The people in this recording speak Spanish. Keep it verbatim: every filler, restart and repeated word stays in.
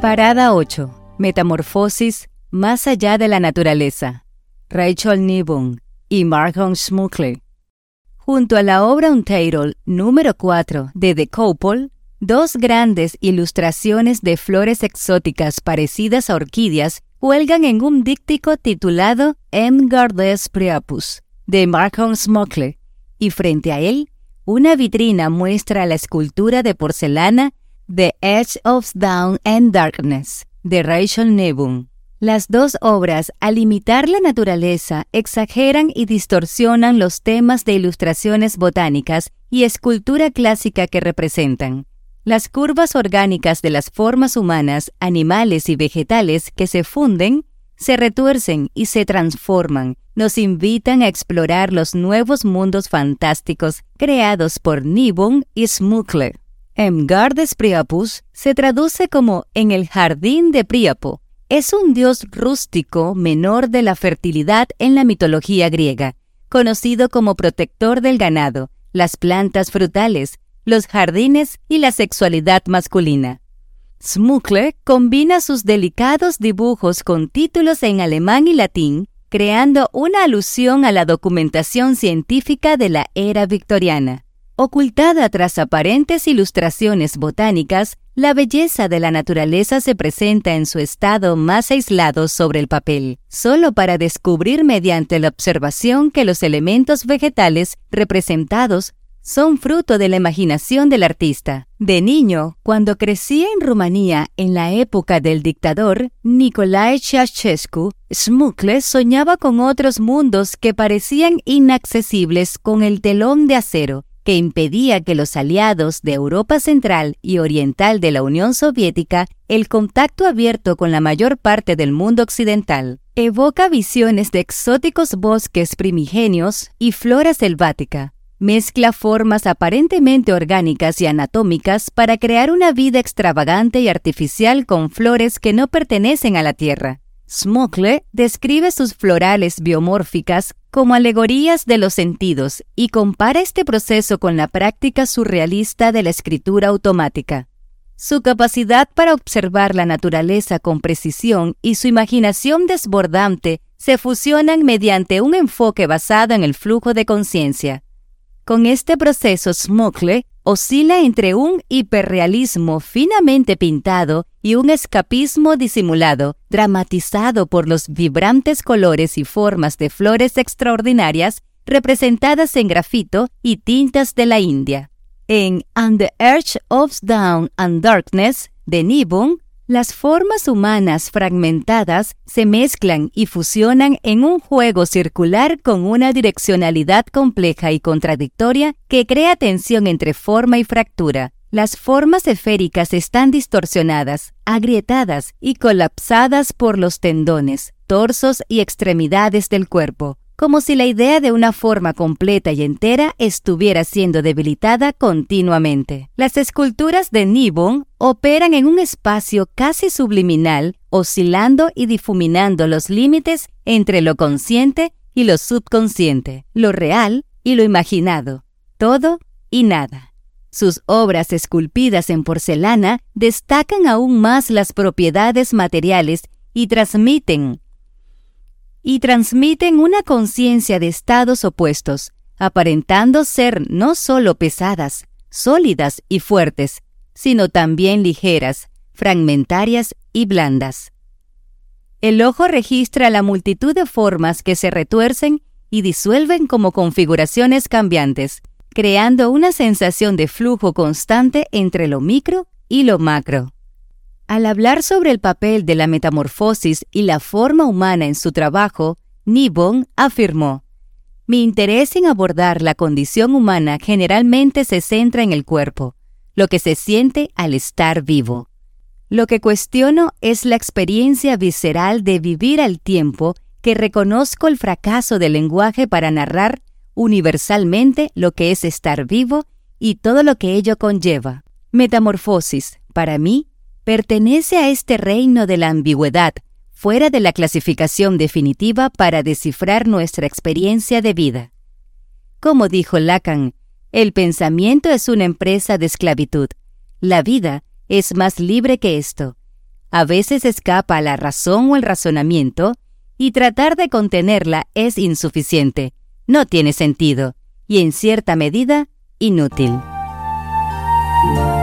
Parada ocho. Metamorfosis más allá de la naturaleza. Rachel Nibung y Markham Smuggler. Junto a la obra Untitled número cuatro de The Couple, dos grandes ilustraciones de flores exóticas parecidas a orquídeas cuelgan en un díptico titulado M. Gardes Priapus, de Markham Smuggler, y frente a él, una vitrina muestra la escultura de porcelana The Edge of Dawn and Darkness, de Rachel Nibung. Las dos obras, al imitar la naturaleza, exageran y distorsionan los temas de ilustraciones botánicas y escultura clásica que representan. Las curvas orgánicas de las formas humanas, animales y vegetales que se funden, se retuercen y se transforman, nos invitan a explorar los nuevos mundos fantásticos creados por Nibung y Smuggler. En Gardes Priapus se traduce como en el jardín de Príapo. Es un dios rústico menor de la fertilidad en la mitología griega, conocido como protector del ganado, las plantas frutales, los jardines y la sexualidad masculina. Smuggler combina sus delicados dibujos con títulos en alemán y latín, creando una alusión a la documentación científica de la era victoriana. Ocultada tras aparentes ilustraciones botánicas, la belleza de la naturaleza se presenta en su estado más aislado sobre el papel, solo para descubrir mediante la observación que los elementos vegetales representados son fruto de la imaginación del artista. De niño, cuando crecía en Rumanía en la época del dictador Nicolae Ceausescu, Smuggler soñaba con otros mundos que parecían inaccesibles con el telón de acero que impedía que los aliados de Europa Central y Oriental de la Unión Soviética el contacto abierto con la mayor parte del mundo occidental. Evoca visiones de exóticos bosques primigenios y flora selvática. Mezcla formas aparentemente orgánicas y anatómicas para crear una vida extravagante y artificial con flores que no pertenecen a la Tierra. Smuggler describe sus florales biomórficas como alegorías de los sentidos y compara este proceso con la práctica surrealista de la escritura automática. Su capacidad para observar la naturaleza con precisión y su imaginación desbordante se fusionan mediante un enfoque basado en el flujo de conciencia. Con este proceso, Smuggler oscila entre un hiperrealismo finamente pintado y un escapismo disimulado, dramatizado por los vibrantes colores y formas de flores extraordinarias representadas en grafito y tintas de la India. En On the Edge of Dawn and Darkness, de Nibung, las formas humanas fragmentadas se mezclan y fusionan en un juego circular con una direccionalidad compleja y contradictoria que crea tensión entre forma y fractura. Las formas esféricas están distorsionadas, agrietadas y colapsadas por los tendones, torsos y extremidades del cuerpo, como si la idea de una forma completa y entera estuviera siendo debilitada continuamente. Las esculturas de Nibung operan en un espacio casi subliminal, oscilando y difuminando los límites entre lo consciente y lo subconsciente, lo real y lo imaginado, todo y nada. Sus obras esculpidas en porcelana destacan aún más las propiedades materiales y transmiten y transmiten una conciencia de estados opuestos, aparentando ser no solo pesadas, sólidas y fuertes, sino también ligeras, fragmentarias y blandas. El ojo registra la multitud de formas que se retuercen y disuelven como configuraciones cambiantes, creando una sensación de flujo constante entre lo micro y lo macro. Al hablar sobre el papel de la metamorfosis y la forma humana en su trabajo, Nibung afirmó: «Mi interés en abordar la condición humana generalmente se centra en el cuerpo, lo que se siente al estar vivo. Lo que cuestiono es la experiencia visceral de vivir al tiempo que reconozco el fracaso del lenguaje para narrar universalmente lo que es estar vivo y todo lo que ello conlleva. Metamorfosis, para mí, pertenece a este reino de la ambigüedad, fuera de la clasificación definitiva para descifrar nuestra experiencia de vida. Como dijo Lacan, el pensamiento es una empresa de esclavitud. La vida es más libre que esto. A veces escapa a la razón o el razonamiento y tratar de contenerla es insuficiente, no tiene sentido y en cierta medida inútil.